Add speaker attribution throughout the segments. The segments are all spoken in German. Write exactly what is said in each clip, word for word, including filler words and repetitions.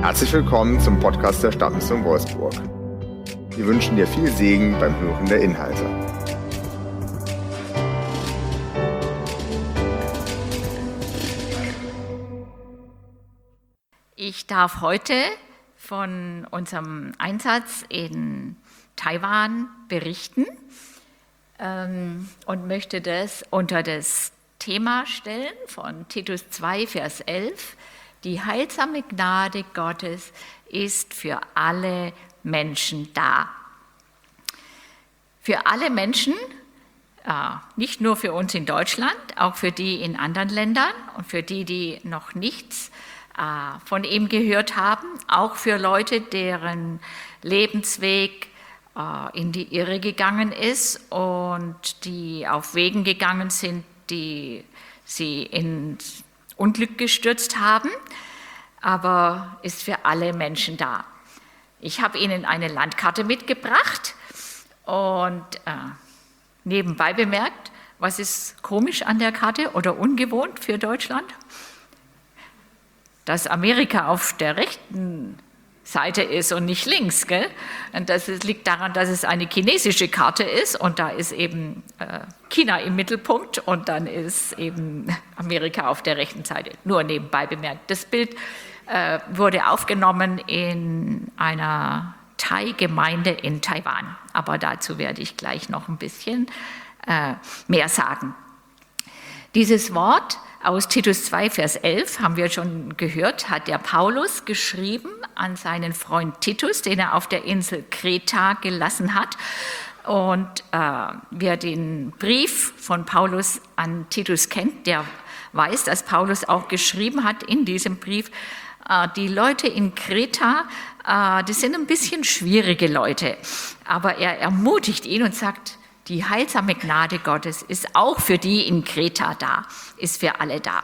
Speaker 1: Herzlich willkommen zum Podcast der Stadtmission Wolfsburg. Wir wünschen dir viel Segen beim Hören der Inhalte.
Speaker 2: Ich darf heute von unserem Einsatz in Taiwan berichten ähm, und möchte das unter das Thema stellen von Titus zwei, Vers elf. Die heilsame Gnade Gottes ist für alle Menschen da. Für alle Menschen, äh, nicht nur für uns in Deutschland, auch für die in anderen Ländern und für die, die noch nichts äh, von ihm gehört haben, auch für Leute, deren Lebensweg äh, in die Irre gegangen ist und die auf Wegen gegangen sind, die sie ins Unglück gestürzt haben, aber ist für alle Menschen da. Ich habe Ihnen eine Landkarte mitgebracht und äh, nebenbei bemerkt, was ist komisch an der Karte oder ungewohnt für Deutschland? Dass Amerika auf der rechten Seite ist und nicht links, gell? Und das liegt daran, dass es eine chinesische Karte ist und da ist eben äh, China im Mittelpunkt und dann ist eben Amerika auf der rechten Seite. Nur nebenbei bemerkt. Das Bild äh, wurde aufgenommen in einer Thai-Gemeinde in Taiwan, aber dazu werde ich gleich noch ein bisschen äh, mehr sagen. Dieses Wort aus Titus zwei, Vers elf, haben wir schon gehört, hat der Paulus geschrieben an seinen Freund Titus, den er auf der Insel Kreta gelassen hat. Und äh, wer den Brief von Paulus an Titus kennt, der weiß, dass Paulus auch geschrieben hat in diesem Brief, äh, die Leute in Kreta, äh, die sind ein bisschen schwierige Leute. Aber er ermutigt ihn und sagt, die heilsame Gnade Gottes ist auch für die in Kreta da, ist für alle da.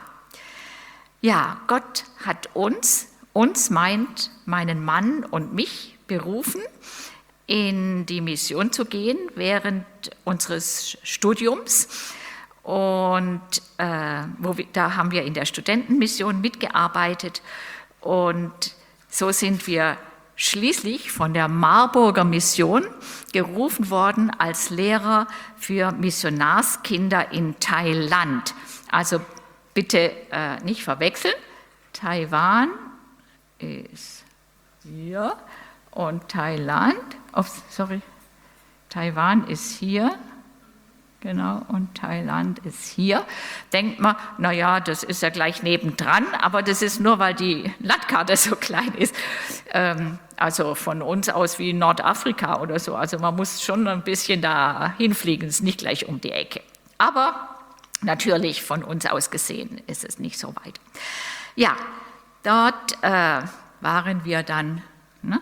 Speaker 2: Ja, Gott hat uns, uns meint meinen Mann und mich berufen, in die Mission zu gehen während unseres Studiums. Und äh, wo wir, da haben wir in der Studentenmission mitgearbeitet und so sind wir schließlich von der Marburger Mission gerufen worden als Lehrer für Missionarskinder in Thailand. Also bitte äh, nicht verwechseln. Taiwan ist hier und Thailand, oh, sorry, Taiwan ist hier. Genau, und Thailand ist hier. Denkt man, naja, das ist ja gleich nebendran, aber das ist nur, weil die Landkarte so klein ist. Ähm, also von uns aus wie Nordafrika oder so. Also man muss schon ein bisschen da hinfliegen, ist nicht gleich um die Ecke. Aber natürlich von uns aus gesehen ist es nicht so weit. Ja, dort äh, waren wir dann. Ne?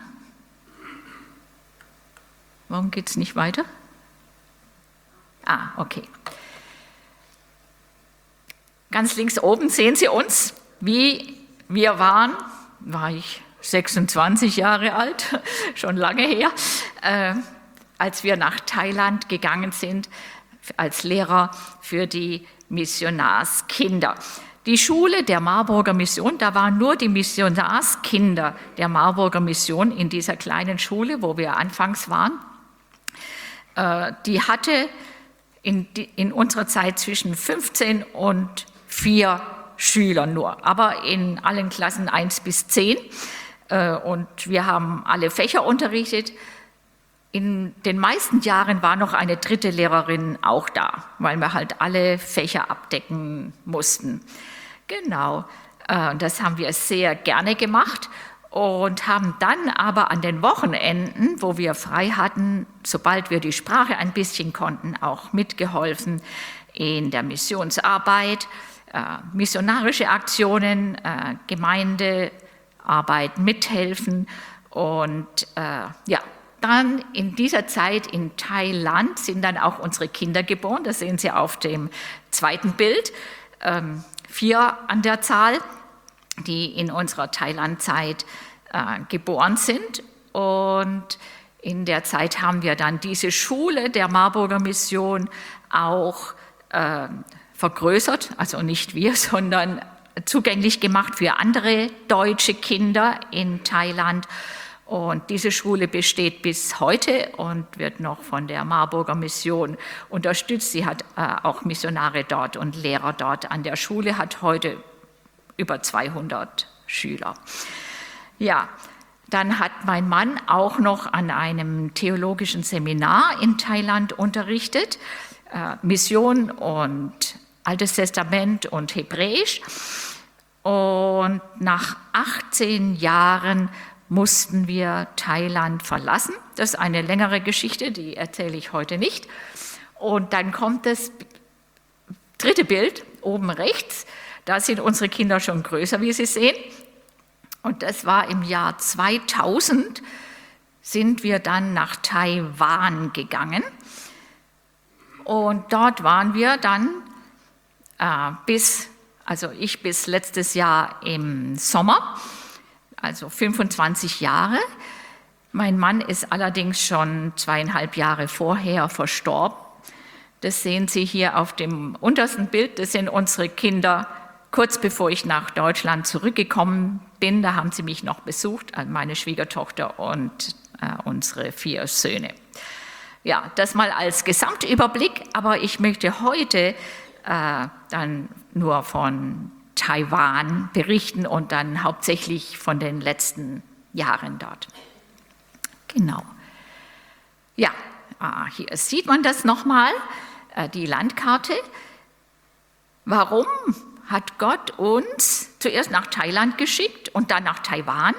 Speaker 2: Warum geht es nicht weiter? Ah, okay. Ganz links oben sehen Sie uns, wie wir waren, war ich sechsundzwanzig Jahre alt, schon lange her, äh, als wir nach Thailand gegangen sind, als Lehrer für die Missionarskinder. Die Schule der Marburger Mission, da waren nur die Missionarskinder der Marburger Mission in dieser kleinen Schule, wo wir anfangs waren. Äh, die hatte In, die, in unserer Zeit zwischen fünfzehn und vier Schülern nur, aber in allen Klassen eins bis zehn. Äh, und wir haben alle Fächer unterrichtet. In den meisten Jahren war noch eine dritte Lehrerin auch da, weil wir halt alle Fächer abdecken mussten. Genau, äh, das haben wir sehr gerne gemacht. Und haben dann aber an den Wochenenden, wo wir frei hatten, sobald wir die Sprache ein bisschen konnten, auch mitgeholfen in der Missionsarbeit, äh, missionarische Aktionen, äh, Gemeindearbeit mithelfen. Und äh, ja, dann in dieser Zeit in Thailand sind dann auch unsere Kinder geboren. Das sehen Sie auf dem zweiten Bild, ähm, vier an der Zahl, die in unserer Thailand-Zeit äh, geboren sind. Und in der Zeit haben wir dann diese Schule der Marburger Mission auch äh, vergrößert, also nicht wir, sondern zugänglich gemacht für andere deutsche Kinder in Thailand. Und diese Schule besteht bis heute und wird noch von der Marburger Mission unterstützt. Sie hat äh, auch Missionare dort und Lehrer dort an der Schule, hat heute über zweihundert Schüler. Ja, dann hat mein Mann auch noch an einem theologischen Seminar in Thailand unterrichtet, äh, Mission und Altes Testament und Hebräisch. Und nach achtzehn Jahren mussten wir Thailand verlassen. Das ist eine längere Geschichte, die erzähle ich heute nicht. Und dann kommt das dritte Bild, oben rechts. Da sind unsere Kinder schon größer, wie Sie sehen. Und das war im Jahr zweitausend, sind wir dann nach Taiwan gegangen. Und dort waren wir dann äh, bis, also ich bis letztes Jahr im Sommer, also fünfundzwanzig Jahre. Mein Mann ist allerdings schon zweieinhalb Jahre vorher verstorben. Das sehen Sie hier auf dem untersten Bild. Das sind unsere Kinder, kurz bevor ich nach Deutschland zurückgekommen bin. Da haben sie mich noch besucht, meine Schwiegertochter und äh, unsere vier Söhne. Ja, das mal als Gesamtüberblick. Aber ich möchte heute äh, dann nur von Taiwan berichten und dann hauptsächlich von den letzten Jahren dort. Genau. Ja, hier sieht man das nochmal, die Landkarte. Warum hat Gott uns zuerst nach Thailand geschickt und dann nach Taiwan?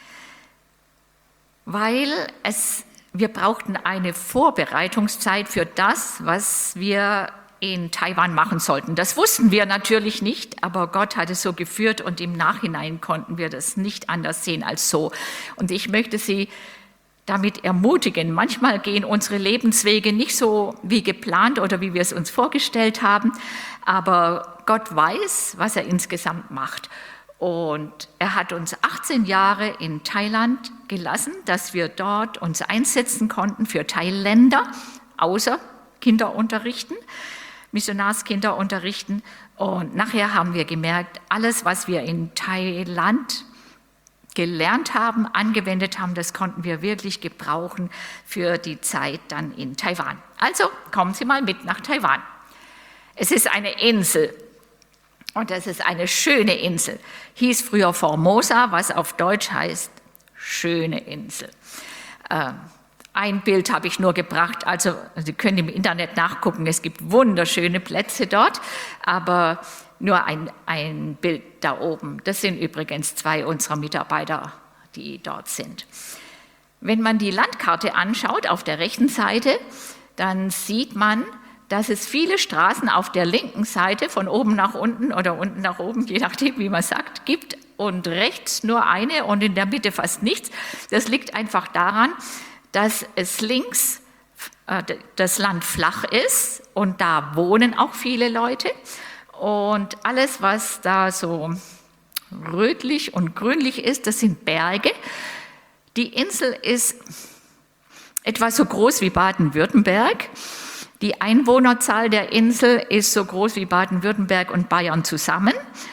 Speaker 2: Weil es, wir brauchten eine Vorbereitungszeit für das, was wir in Taiwan machen sollten. Das wussten wir natürlich nicht, aber Gott hat es so geführt und im Nachhinein konnten wir das nicht anders sehen als so. Und ich möchte Sie damit ermutigen. Manchmal gehen unsere Lebenswege nicht so wie geplant oder wie wir es uns vorgestellt haben, aber Gott weiß, was er insgesamt macht. Und er hat uns achtzehn Jahre in Thailand gelassen, dass wir dort uns einsetzen konnten für Thailänder, außer Kinder unterrichten, Missionarskinder unterrichten. Und nachher haben wir gemerkt, alles, was wir in Thailand gelernt haben, angewendet haben, das konnten wir wirklich gebrauchen für die Zeit dann in Taiwan. Also kommen Sie mal mit nach Taiwan. Es ist eine Insel und das ist eine schöne Insel. Hieß früher Formosa, was auf Deutsch heißt schöne Insel. Ähm, Ein Bild habe ich nur gebracht, also Sie können im Internet nachgucken, es gibt wunderschöne Plätze dort, aber nur ein, ein Bild da oben. Das sind übrigens zwei unserer Mitarbeiter, die dort sind. Wenn man die Landkarte anschaut, auf der rechten Seite, dann sieht man, dass es viele Straßen auf der linken Seite von oben nach unten oder unten nach oben, je nachdem, wie man sagt, gibt und rechts nur eine und in der Mitte fast nichts. Das liegt einfach daran, dass es links äh, das Land flach ist und da wohnen auch viele Leute. Und alles, was da so rötlich und grünlich ist, das sind Berge. Die Insel ist etwa so groß wie Baden-Württemberg. Die Einwohnerzahl der Insel ist so groß wie Baden-Württemberg und Bayern zusammen.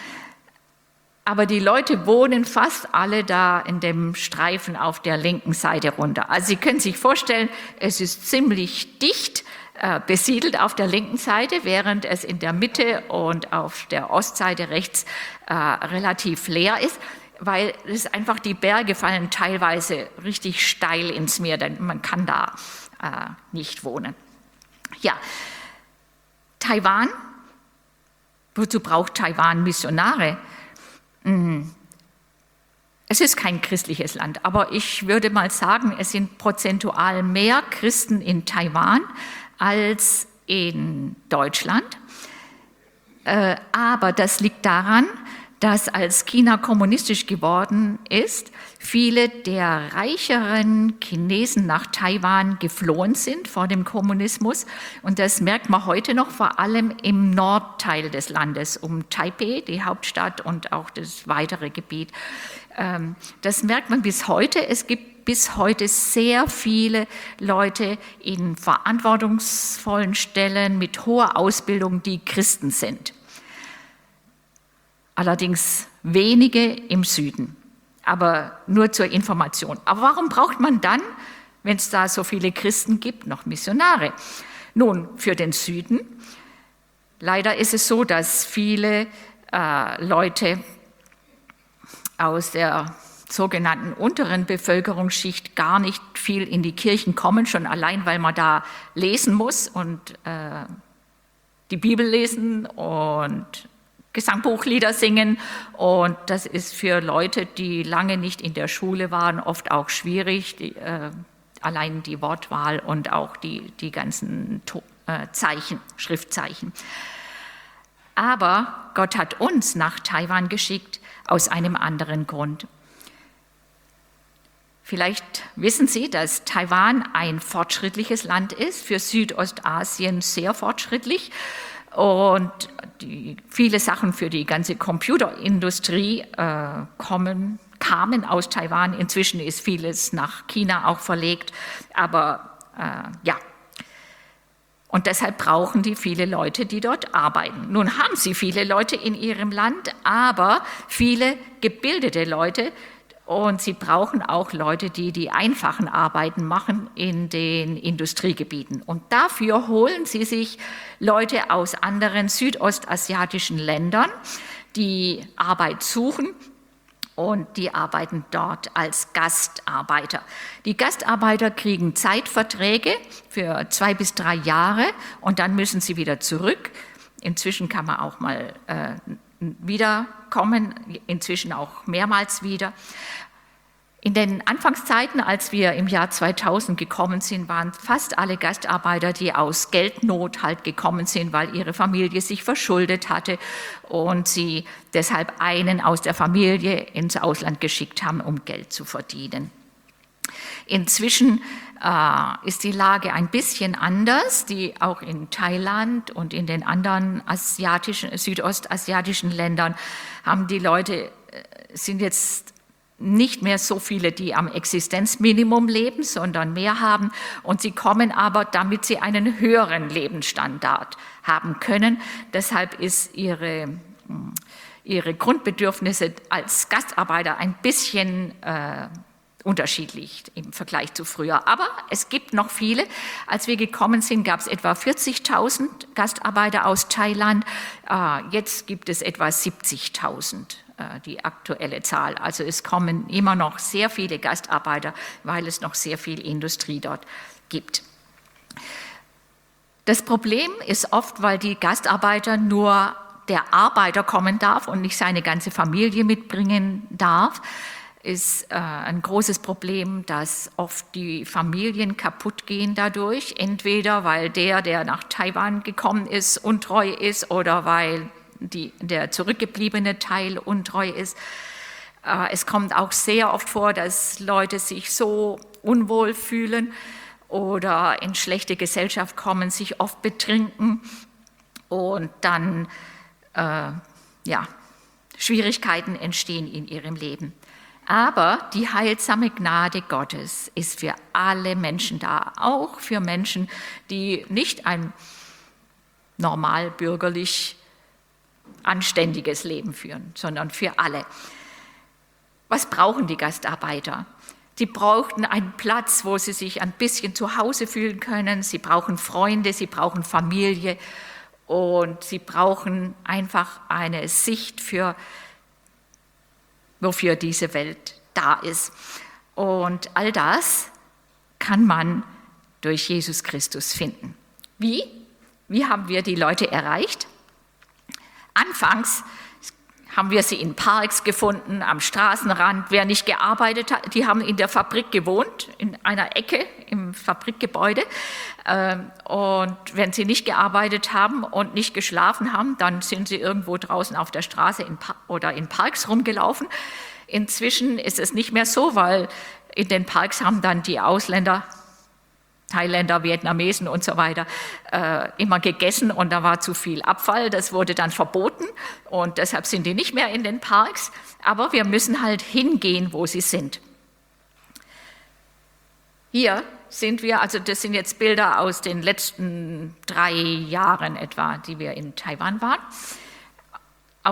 Speaker 2: Aber die Leute wohnen fast alle da in dem Streifen auf der linken Seite runter. Also Sie können sich vorstellen, es ist ziemlich dicht äh, besiedelt auf der linken Seite, während es in der Mitte und auf der Ostseite rechts äh, relativ leer ist, weil es einfach die Berge fallen teilweise richtig steil ins Meer, denn man kann da äh, nicht wohnen. Ja, Taiwan, wozu braucht Taiwan Missionare? Es ist kein christliches Land, aber ich würde mal sagen, es sind prozentual mehr Christen in Taiwan als in Deutschland. Aber das liegt daran, dass als China kommunistisch geworden ist, viele der reicheren Chinesen nach Taiwan geflohen sind vor dem Kommunismus. Und das merkt man heute noch, vor allem im Nordteil des Landes, um Taipei, die Hauptstadt, und auch das weitere Gebiet. Das merkt man bis heute. Es gibt bis heute sehr viele Leute in verantwortungsvollen Stellen mit hoher Ausbildung, die Christen sind. allerdings wenige im Süden, aber nur zur Information. Aber warum braucht man dann, wenn es da so viele Christen gibt, noch Missionare? Nun, für den Süden, leider ist es so, dass viele äh, Leute aus der sogenannten unteren Bevölkerungsschicht gar nicht viel in die Kirchen kommen, schon allein, weil man da lesen muss und äh, die Bibel lesen und Gesangbuchlieder singen. Und das ist für Leute, die lange nicht in der Schule waren, oft auch schwierig, die, äh, allein die Wortwahl und auch die, die ganzen to- äh, Zeichen, Schriftzeichen. Aber Gott hat uns nach Taiwan geschickt aus einem anderen Grund. Vielleicht wissen Sie, dass Taiwan ein fortschrittliches Land ist, für Südostasien sehr fortschrittlich. Und die, viele Sachen für die ganze Computerindustrie äh, kommen, kamen aus Taiwan. Inzwischen ist vieles nach China auch verlegt. Aber äh, ja, und deshalb brauchen die viele Leute, die dort arbeiten. Nun haben sie viele Leute in ihrem Land, aber viele gebildete Leute. Und sie brauchen auch Leute, die die einfachen Arbeiten machen in den Industriegebieten. Und dafür holen sie sich Leute aus anderen südostasiatischen Ländern, die Arbeit suchen. Und die arbeiten dort als Gastarbeiter. Die Gastarbeiter kriegen Zeitverträge für zwei bis drei Jahre und dann müssen sie wieder zurück. Inzwischen kann man auch mal äh, wiederkommen, inzwischen auch mehrmals wieder. In den Anfangszeiten, als wir im Jahr zweitausend gekommen sind, waren fast alle Gastarbeiter, die aus Geldnot halt gekommen sind, weil ihre Familie sich verschuldet hatte und sie deshalb einen aus der Familie ins Ausland geschickt haben, um Geld zu verdienen. Inzwischen äh, ist die Lage ein bisschen anders, die auch in Thailand und in den anderen asiatischen, südostasiatischen Ländern haben die Leute, sind jetzt nicht mehr so viele, die am Existenzminimum leben, sondern mehr haben. Und sie kommen aber, damit sie einen höheren Lebensstandard haben können. Deshalb ist ihre, ihre Grundbedürfnisse als Gastarbeiter ein bisschen äh, unterschiedlich im Vergleich zu früher. Aber es gibt noch viele. Als wir gekommen sind, gab es etwa vierzigtausend Gastarbeiter aus Thailand. Äh, jetzt gibt es etwa siebzigtausend. Die aktuelle Zahl. Also es kommen immer noch sehr viele Gastarbeiter, weil es noch sehr viel Industrie dort gibt. Das Problem ist oft, weil die Gastarbeiter nur der Arbeiter kommen darf und nicht seine ganze Familie mitbringen darf, ist äh, ein großes Problem, dass oft die Familien kaputt gehen dadurch. Entweder weil der, der nach Taiwan gekommen ist, untreu ist oder weil Die, der zurückgebliebene Teil untreu ist. Es kommt auch sehr oft vor, dass Leute sich so unwohl fühlen oder in schlechte Gesellschaft kommen, sich oft betrinken und dann äh, ja, Schwierigkeiten entstehen in ihrem Leben. Aber die heilsame Gnade Gottes ist für alle Menschen da, auch für Menschen, die nicht ein normal bürgerlich anständiges Leben führen, sondern für alle. Was brauchen die Gastarbeiter? Sie brauchten einen Platz, wo sie sich ein bisschen zu Hause fühlen können. Sie brauchen Freunde, sie brauchen Familie und sie brauchen einfach eine Sicht für, wofür diese Welt da ist. Und all das kann man durch Jesus Christus finden. Wie? Wie haben wir die Leute erreicht? Anfangs haben wir sie in Parks gefunden, am Straßenrand. Wer nicht gearbeitet hat, die haben in der Fabrik gewohnt, in einer Ecke im Fabrikgebäude. Und wenn sie nicht gearbeitet haben und nicht geschlafen haben, dann sind sie irgendwo draußen auf der Straße oder in Parks rumgelaufen. Inzwischen ist es nicht mehr so, weil in den Parks haben dann die Ausländer, Thailänder, Vietnamesen und so weiter, äh, immer gegessen und da war zu viel Abfall. Das wurde dann verboten und deshalb sind die nicht mehr in den Parks. Aber wir müssen halt hingehen, wo sie sind. Hier sind wir, also das sind jetzt Bilder aus den letzten drei Jahren etwa, die wir in Taiwan waren. Auf,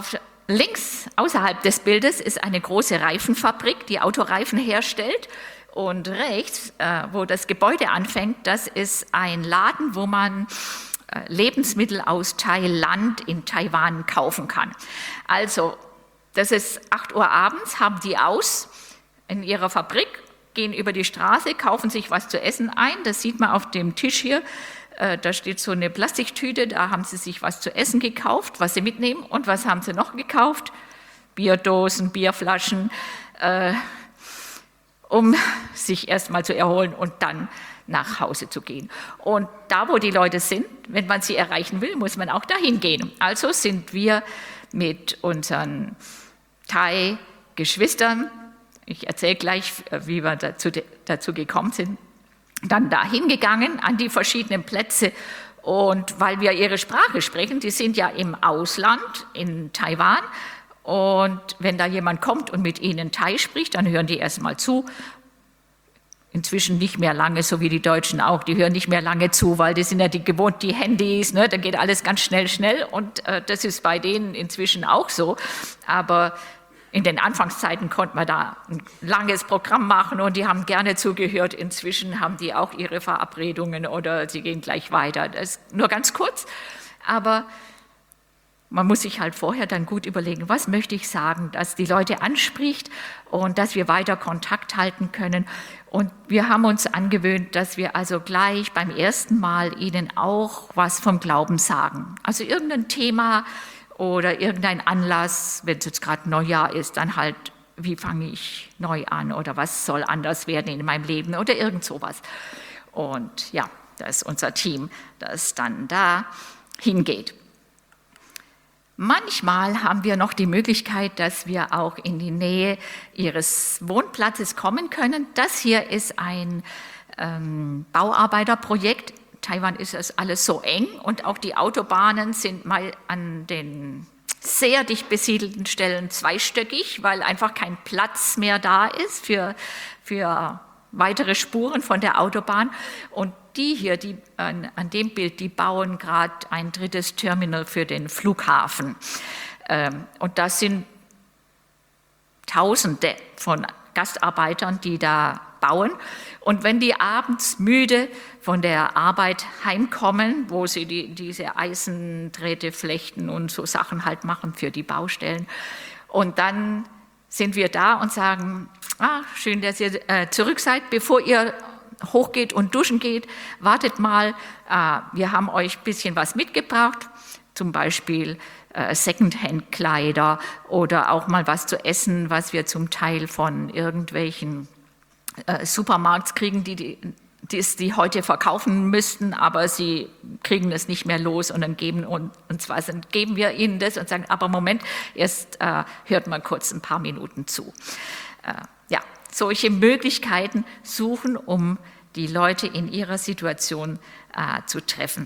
Speaker 2: links außerhalb des Bildes ist eine große Reifenfabrik, die Autoreifen herstellt. Und rechts, äh, wo das Gebäude anfängt, das ist ein Laden, wo man äh, Lebensmittel aus Thailand in Taiwan kaufen kann. Also, das ist acht Uhr abends, haben die aus in ihrer Fabrik, gehen über die Straße, kaufen sich was zu essen ein. Das sieht man auf dem Tisch hier. Äh, da steht so eine Plastiktüte, da haben sie sich was zu essen gekauft, was sie mitnehmen. Und was haben sie noch gekauft? Bierdosen, Bierflaschen, äh, um sich erstmal zu erholen und dann nach Hause zu gehen. Und da, wo die Leute sind, wenn man sie erreichen will, muss man auch dahin gehen. Also sind wir mit unseren Thai-Geschwistern, ich erzähle gleich, wie wir dazu, dazu gekommen sind, dann dahin gegangen an die verschiedenen Plätze. Und weil wir ihre Sprache sprechen, die sind ja im Ausland, in Taiwan, und wenn da jemand kommt und mit ihnen Thai spricht, dann hören die erstmal zu. Inzwischen nicht mehr lange, so wie die Deutschen auch, die hören nicht mehr lange zu, weil die sind ja die gewohnt, die Handys, ne? Da geht alles ganz schnell, schnell und äh, das ist bei denen inzwischen auch so. Aber in den Anfangszeiten konnte man da ein langes Programm machen und die haben gerne zugehört. Inzwischen haben die auch ihre Verabredungen oder sie gehen gleich weiter. Das ist nur ganz kurz, aber man muss sich halt vorher dann gut überlegen, was möchte ich sagen, dass die Leute anspricht und dass wir weiter Kontakt halten können. Und wir haben uns angewöhnt, dass wir also gleich beim ersten Mal ihnen auch was vom Glauben sagen. Also irgendein Thema oder irgendein Anlass, wenn es jetzt gerade Neujahr ist, dann halt, wie fange ich neu an oder was soll anders werden in meinem Leben oder irgend sowas. Und ja, das ist unser Team, das dann da hingeht. Manchmal haben wir noch die Möglichkeit, dass wir auch in die Nähe ihres Wohnplatzes kommen können. Das hier ist ein ähm, Bauarbeiterprojekt. Taiwan ist es alles so eng und auch die Autobahnen sind mal an den sehr dicht besiedelten Stellen zweistöckig, weil einfach kein Platz mehr da ist für, für weitere Spuren von der Autobahn. Und die hier, die, an, an dem Bild, die bauen gerade ein drittes Terminal für den Flughafen. Ähm, und das sind Tausende von Gastarbeitern, die da bauen. Und wenn die abends müde von der Arbeit heimkommen, wo sie die, diese Eisendrähte flechten und so Sachen halt machen für die Baustellen, und dann sind wir da und sagen, ah, schön, dass ihr äh, zurück seid, bevor ihr hochgeht und duschen geht, wartet mal, äh, wir haben euch ein bisschen was mitgebracht, zum Beispiel äh, Secondhand-Kleider oder auch mal was zu essen, was wir zum Teil von irgendwelchen äh, Supermarkts kriegen, die, die, die, die heute verkaufen müssten, aber sie kriegen es nicht mehr los und dann geben uns was, dann geben wir ihnen das und sagen, aber Moment, erst äh, hört mal kurz ein paar Minuten zu. Äh, ja. Solche Möglichkeiten suchen, um die Leute in ihrer Situation äh, zu treffen.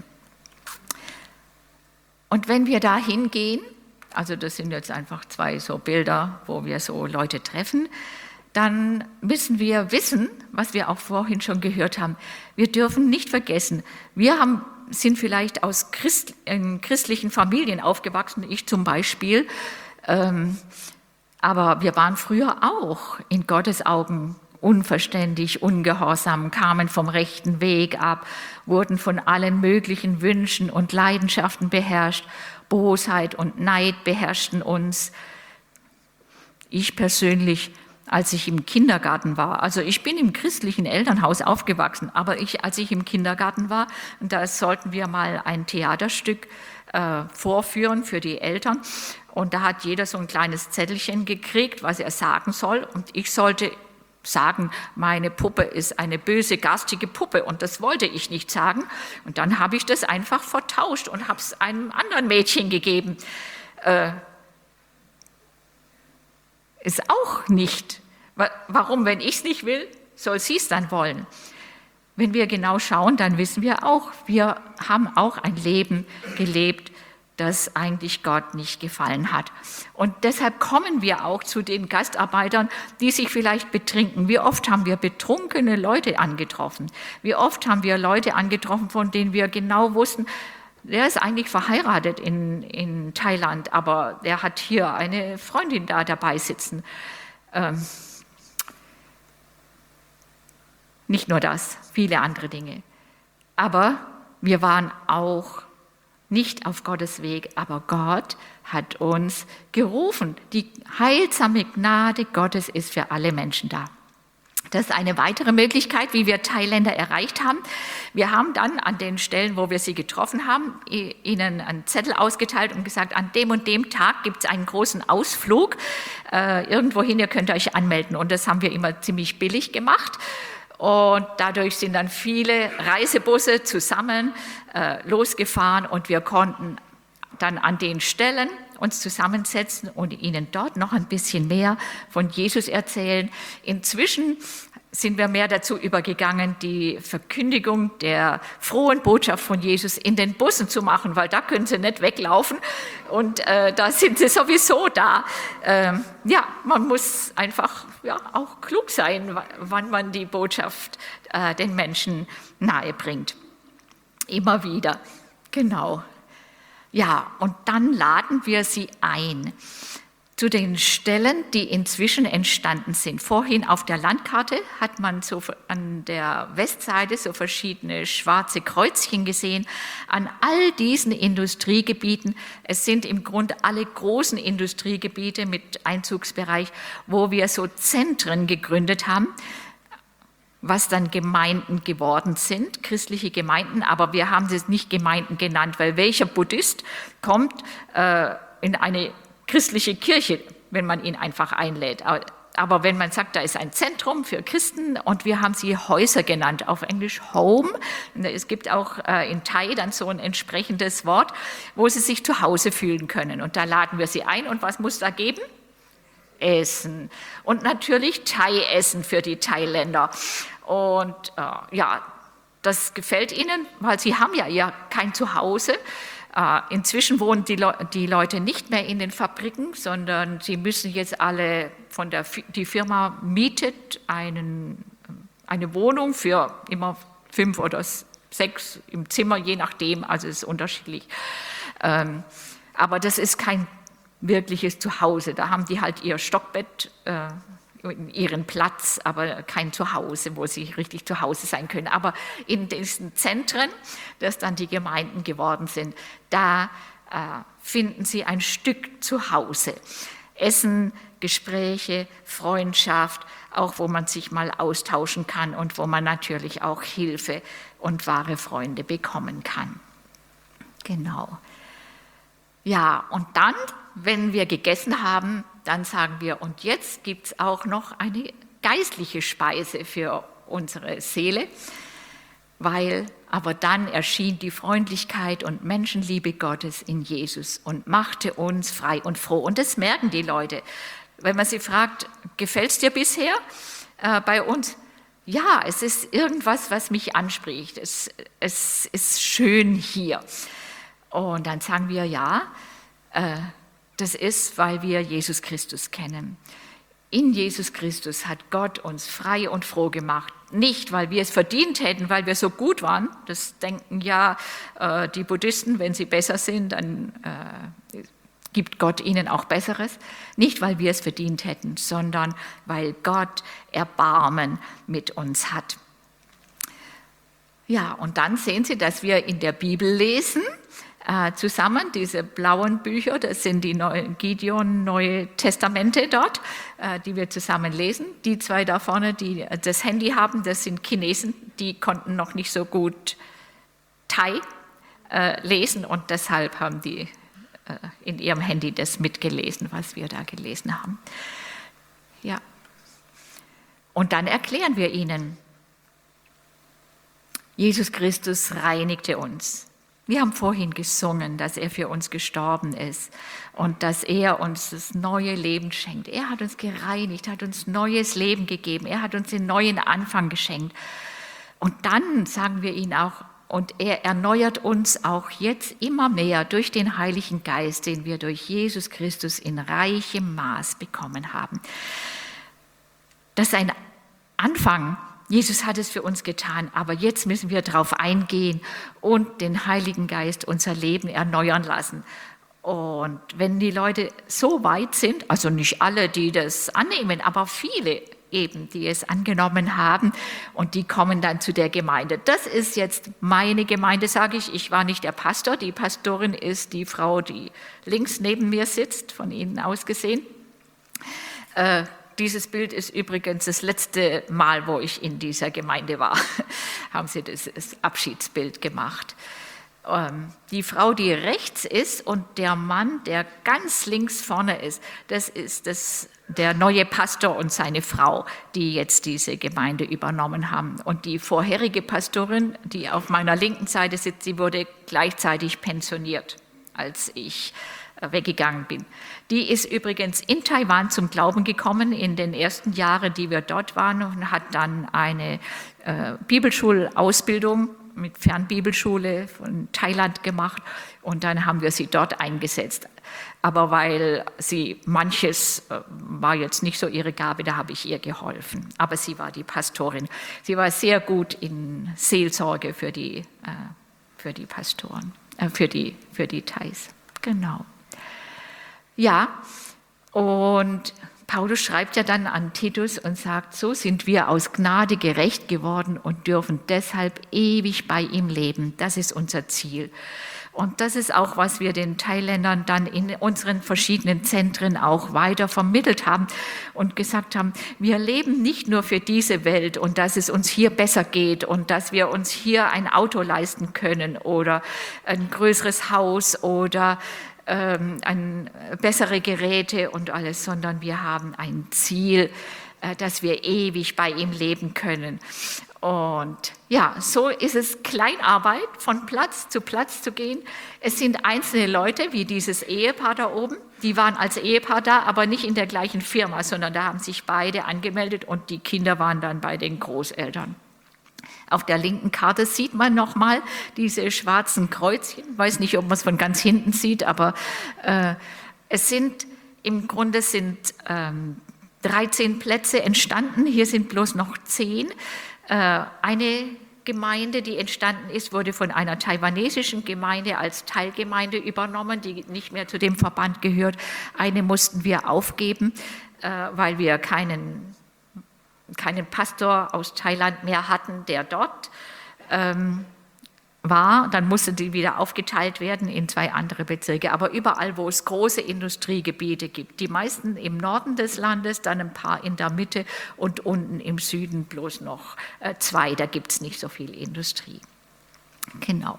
Speaker 2: Und wenn wir da hingehen, also das sind jetzt einfach zwei so Bilder, wo wir so Leute treffen, dann müssen wir wissen, was wir auch vorhin schon gehört haben. Wir dürfen nicht vergessen, wir haben, sind vielleicht aus Christ, in christlichen Familien aufgewachsen, ich zum Beispiel, ähm, aber wir waren früher auch in Gottes Augen unverständig, ungehorsam, kamen vom rechten Weg ab, wurden von allen möglichen Wünschen und Leidenschaften beherrscht. Bosheit und Neid beherrschten uns. Ich persönlich, als ich im Kindergarten war, also ich bin im christlichen Elternhaus aufgewachsen, aber ich, als ich im Kindergarten war, da sollten wir mal ein Theaterstück äh, vorführen für die Eltern. Und da hat jeder so ein kleines Zettelchen gekriegt, was er sagen soll. Und ich sollte sagen, meine Puppe ist eine böse, garstige Puppe. Und das wollte ich nicht sagen. Und dann habe ich das einfach vertauscht und habe es einem anderen Mädchen gegeben. Äh, ist auch nicht. Warum, wenn ich es nicht will, soll sie es dann wollen? Wenn wir genau schauen, dann wissen wir auch, wir haben auch ein Leben gelebt, das eigentlich Gott nicht gefallen hat. Und deshalb kommen wir auch zu den Gastarbeitern, die sich vielleicht betrinken. Wie oft haben wir betrunkene Leute angetroffen? Wie oft haben wir Leute angetroffen, von denen wir genau wussten, der ist eigentlich verheiratet in, in Thailand, aber der hat hier eine Freundin da dabei sitzen. Ähm, nicht nur das, viele andere Dinge. Aber wir waren auch nicht auf Gottes Weg, aber Gott hat uns gerufen. Die heilsame Gnade Gottes ist für alle Menschen da. Das ist eine weitere Möglichkeit, wie wir Thailänder erreicht haben. Wir haben dann an den Stellen, wo wir sie getroffen haben, ihnen einen Zettel ausgeteilt und gesagt, an dem und dem Tag gibt es einen großen Ausflug äh, irgendwohin, ihr könnt euch anmelden. Und das haben wir immer ziemlich billig gemacht. Und dadurch sind dann viele Reisebusse zusammen äh, losgefahren und wir konnten dann an den Stellen uns zusammensetzen und ihnen dort noch ein bisschen mehr von Jesus erzählen. Inzwischen sind wir mehr dazu übergegangen, die Verkündigung der frohen Botschaft von Jesus in den Bussen zu machen, weil da können sie nicht weglaufen und äh, da sind sie sowieso da. Ähm, ja, man muss einfach ja, auch klug sein, wann man die Botschaft äh, den Menschen nahe bringt. Immer wieder, genau. Ja, und dann laden wir sie ein zu den Stellen, die inzwischen entstanden sind. Vorhin auf der Landkarte hat man so an der Westseite so verschiedene schwarze Kreuzchen gesehen. An all diesen Industriegebieten, es sind im Grunde alle großen Industriegebiete mit Einzugsbereich, wo wir so Zentren gegründet haben, was dann Gemeinden geworden sind, christliche Gemeinden, aber wir haben es nicht Gemeinden genannt, weil welcher Buddhist kommt äh, in eine christliche Kirche, wenn man ihn einfach einlädt. Aber wenn man sagt, da ist ein Zentrum für Christen und wir haben sie Häuser genannt, auf Englisch Home. Es gibt auch äh, in Thai dann so ein entsprechendes Wort, wo sie sich zu Hause fühlen können. Und da laden wir sie ein. Und was muss da geben? Essen. Und natürlich Thai-Essen für die Thailänder. Und äh, ja, das gefällt ihnen, weil sie haben ja, ja kein Zuhause. Äh, inzwischen wohnen die, Le- die Leute nicht mehr in den Fabriken, sondern sie müssen jetzt alle von der F- die Firma mietet einen, eine Wohnung für immer fünf oder sechs im Zimmer, je nachdem, also es ist unterschiedlich. Ähm, aber das ist kein wirkliches Zuhause. Da haben die halt ihr Stockbett, äh, ihren Platz, aber kein Zuhause, wo sie richtig zu Hause sein können. Aber in diesen Zentren, das dann die Gemeinden geworden sind, da äh, finden sie ein Stück Zuhause. Essen, Gespräche, Freundschaft, auch wo man sich mal austauschen kann und wo man natürlich auch Hilfe und wahre Freunde bekommen kann. Genau. Ja, und dann, wenn wir gegessen haben, dann sagen wir, und jetzt gibt es auch noch eine geistliche Speise für unsere Seele, weil aber dann erschien die Freundlichkeit und Menschenliebe Gottes in Jesus und machte uns frei und froh. Und das merken die Leute. Wenn man sie fragt, gefällt es dir bisher äh, bei uns? Ja, es ist irgendwas, was mich anspricht. Es, es ist schön hier. Und dann sagen wir, ja, äh, das ist, weil wir Jesus Christus kennen. In Jesus Christus hat Gott uns frei und froh gemacht. Nicht, weil wir es verdient hätten, weil wir so gut waren. Das denken ja äh, die Buddhisten, wenn sie besser sind, dann äh, gibt Gott ihnen auch Besseres. Nicht, weil wir es verdient hätten, sondern weil Gott Erbarmen mit uns hat. Ja, und dann sehen Sie, dass wir in der Bibel lesen, Äh, zusammen, diese blauen Bücher, das sind die neue, Gideon Neue Testamente dort, äh, die wir zusammen lesen. Die zwei da vorne, die das Handy haben, das sind Chinesen, die konnten noch nicht so gut Thai äh, lesen und deshalb haben die äh, in ihrem Handy das mitgelesen, was wir da gelesen haben. Ja. Und dann erklären wir ihnen, Jesus Christus reinigte uns. Wir haben vorhin gesungen, dass er für uns gestorben ist und dass er uns das neue Leben schenkt. Er hat uns gereinigt, hat uns neues Leben gegeben. Er hat uns den neuen Anfang geschenkt. Und dann sagen wir ihn auch, und er erneuert uns auch jetzt immer mehr durch den Heiligen Geist, den wir durch Jesus Christus in reichem Maß bekommen haben. Das ist ein Anfang Jesus hat es für uns getan, aber jetzt müssen wir darauf eingehen und den Heiligen Geist unser Leben erneuern lassen. Und wenn die Leute so weit sind, also nicht alle, die das annehmen, aber viele eben, die es angenommen haben und die kommen dann zu der Gemeinde. Das ist jetzt meine Gemeinde, sage ich. Ich war nicht der Pastor, die Pastorin ist die Frau, die links neben mir sitzt, von Ihnen aus gesehen. Äh, dieses Bild ist übrigens das letzte Mal, wo ich in dieser Gemeinde war, haben sie das, das Abschiedsbild gemacht. Die Frau, die rechts ist und der Mann, der ganz links vorne ist, das ist das, der neue Pastor und seine Frau, die jetzt diese Gemeinde übernommen haben. Und die vorherige Pastorin, die auf meiner linken Seite sitzt, sie wurde gleichzeitig pensioniert, als ich weggegangen bin. Die ist übrigens in Taiwan zum Glauben gekommen in den ersten Jahren, die wir dort waren, und hat dann eine äh, Bibelschulausbildung mit Fernbibelschule von Thailand gemacht und dann haben wir sie dort eingesetzt. Aber weil sie manches äh, war jetzt nicht so ihre Gabe, da habe ich ihr geholfen. Aber sie war die Pastorin. Sie war sehr gut in Seelsorge für die, äh, für die Pastoren, äh, für die, für die Thais. Genau. Ja, und Paulus schreibt ja dann an Titus und sagt, so sind wir aus Gnade gerecht geworden und dürfen deshalb ewig bei ihm leben. Das ist unser Ziel. Und das ist auch, was wir den Thailändern dann in unseren verschiedenen Zentren auch weiter vermittelt haben und gesagt haben, wir leben nicht nur für diese Welt und dass es uns hier besser geht und dass wir uns hier ein Auto leisten können oder ein größeres Haus oder ähm, ein, bessere Geräte und alles, sondern wir haben ein Ziel, äh, dass wir ewig bei ihm leben können. Und ja, so ist es Kleinarbeit, von Platz zu Platz zu gehen. Es sind einzelne Leute, wie dieses Ehepaar da oben, die waren als Ehepaar da, aber nicht in der gleichen Firma, sondern da haben sich beide angemeldet und die Kinder waren dann bei den Großeltern. Auf der linken Karte sieht man nochmal diese schwarzen Kreuzchen. Ich weiß nicht, ob man es von ganz hinten sieht, aber äh, es sind, im Grunde sind ähm, dreizehn Plätze entstanden. Hier sind bloß noch zehn. Äh, eine Gemeinde, die entstanden ist, wurde von einer taiwanesischen Gemeinde als Teilgemeinde übernommen, die nicht mehr zu dem Verband gehört. Eine mussten wir aufgeben, äh, weil wir keinen keinen Pastor aus Thailand mehr hatten, der dort ähm, war. Dann musste die wieder aufgeteilt werden in zwei andere Bezirke. Aber überall, wo es große Industriegebiete gibt, die meisten im Norden des Landes, dann ein paar in der Mitte und unten im Süden bloß noch äh, zwei, da gibt es nicht so viel Industrie. Genau.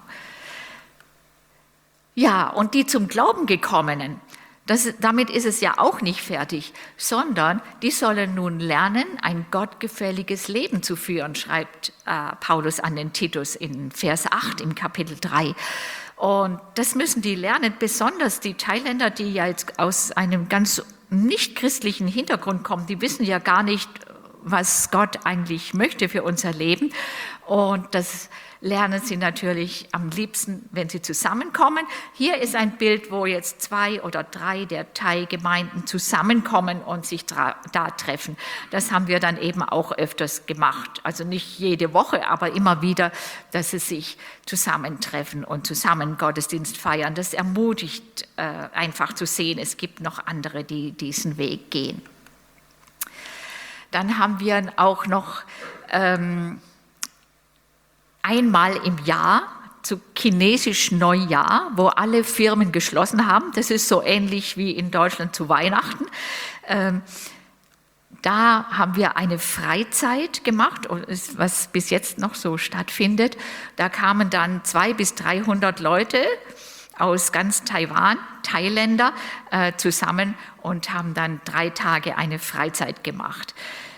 Speaker 2: Ja, und die zum Glauben gekommenen, Das, damit ist es ja auch nicht fertig, sondern die sollen nun lernen, ein gottgefälliges Leben zu führen, schreibt äh, Paulus an den Titus in Vers acht im Kapitel drei. Und das müssen die lernen, besonders die Thailänder, die ja jetzt aus einem ganz nicht-christlichen Hintergrund kommen, die wissen ja gar nicht, was Gott eigentlich möchte für unser Leben. Und das lernen sie natürlich am liebsten, wenn sie zusammenkommen. Hier ist ein Bild, wo jetzt zwei oder drei der Thai-Gemeinden zusammenkommen und sich da treffen. Das haben wir dann eben auch öfters gemacht. Also nicht jede Woche, aber immer wieder, dass sie sich zusammentreffen und zusammen Gottesdienst feiern. Das ermutigt äh, einfach zu sehen, es gibt noch andere, die diesen Weg gehen. Dann haben wir auch noch ähm, einmal im Jahr zu chinesisch Neujahr, wo alle Firmen geschlossen haben. Das ist so ähnlich wie in Deutschland zu Weihnachten. Ähm, da haben wir eine Freizeit gemacht, was bis jetzt noch so stattfindet. Da kamen dann zweihundert bis dreihundert Leute aus ganz Taiwan, Thailänder, äh, zusammen und haben dann drei Tage eine Freizeit gemacht.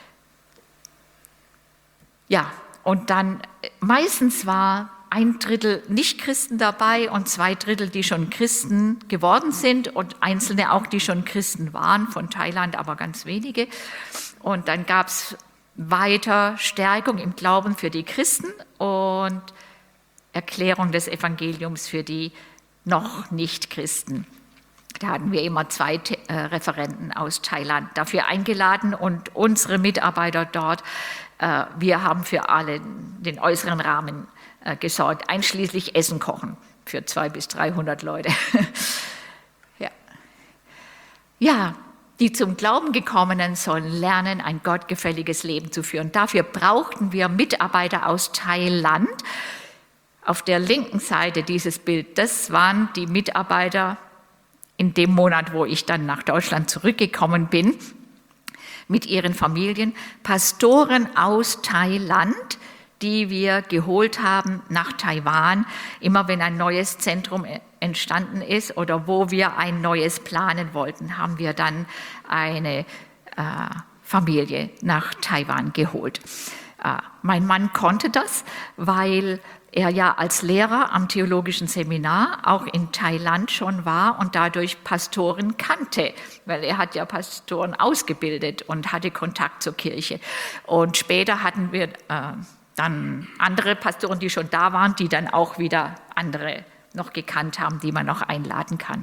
Speaker 2: Ja, und dann meistens war ein Drittel Nicht-Christen dabei und zwei Drittel, die schon Christen geworden sind und Einzelne auch, die schon Christen waren, von Thailand, aber ganz wenige. Und dann gab es weiter Stärkung im Glauben für die Christen und Erklärung des Evangeliums für die noch Nicht-Christen. Da hatten wir immer zwei äh, Referenten aus Thailand dafür eingeladen und unsere Mitarbeiter dort, äh, wir haben für alle den äußeren Rahmen äh, gesorgt, einschließlich Essen kochen für zweihundert bis dreihundert Leute. ja. ja, die zum Glauben gekommenen sollen lernen, ein gottgefälliges Leben zu führen. Dafür brauchten wir Mitarbeiter aus Thailand. Auf der linken Seite dieses Bild, das waren die Mitarbeiter in dem Monat, wo ich dann nach Deutschland zurückgekommen bin, mit ihren Familien, Pastoren aus Thailand, die wir geholt haben nach Taiwan, immer wenn ein neues Zentrum entstanden ist oder wo wir ein neues planen wollten, haben wir dann eine äh, Familie nach Taiwan geholt. Äh, mein Mann konnte das, weil er ja als Lehrer am theologischen Seminar auch in Thailand schon war und dadurch Pastoren kannte, weil er hat ja Pastoren ausgebildet und hatte Kontakt zur Kirche. Und später hatten wir äh, dann andere Pastoren, die schon da waren, die dann auch wieder andere noch gekannt haben, die man noch einladen kann.